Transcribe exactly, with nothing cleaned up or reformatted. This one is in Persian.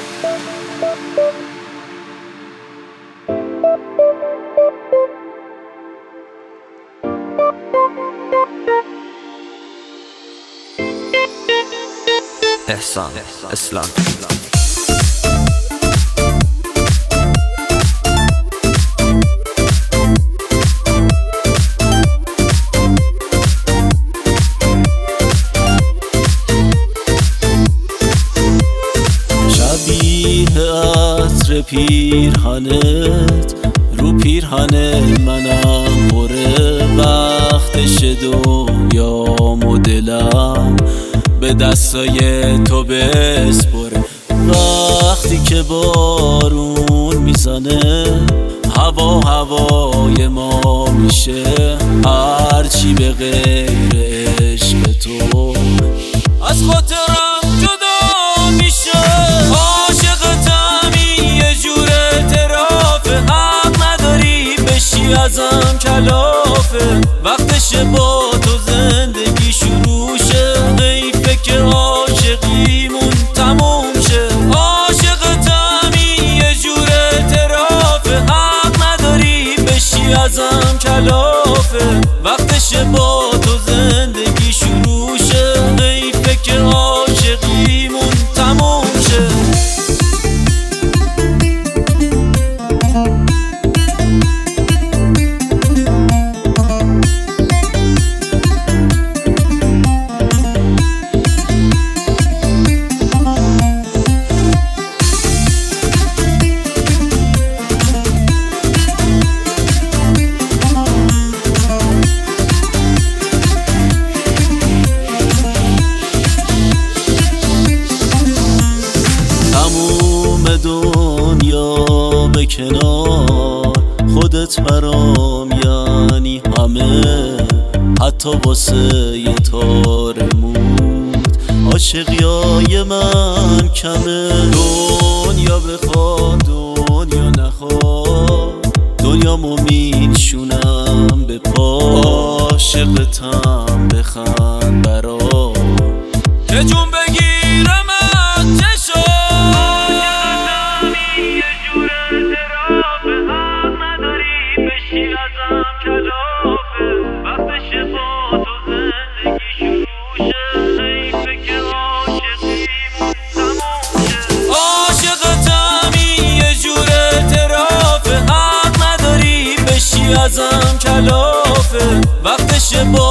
احسان اسلام. شبیه عطر پیرهنت رو پیرهن منم پره، وقتش دنیام و دلم به دستای تو بسپره. وقتی که بارون میزنه هوا هوای ما میشه، هرچی به غیر عشق تو از خاطرم جدا میشه. عاشقتم یه جور اعترافه، حق نداری بشی ازم کلافه. وقتشه با تو زندگی شروع شه، حیفه که عاشقیمون تموم شه. عاشقتم یه جور اعترافه، حق نداری بشی ازم کلافه. وقتشه با تو زندگی شروع شه، حیفه که عاشقیمون تموم شه. دنیا به کنار خودت برام یعنی همه، حتی واسه یه تار مود عاشقیای من کمه. دنیا بخواد دنیا نخواد، دنیامو میشونم به پا. عاشقتم بخند برام که جون بگیرم از چشم. ازم کلافه، وقتشه با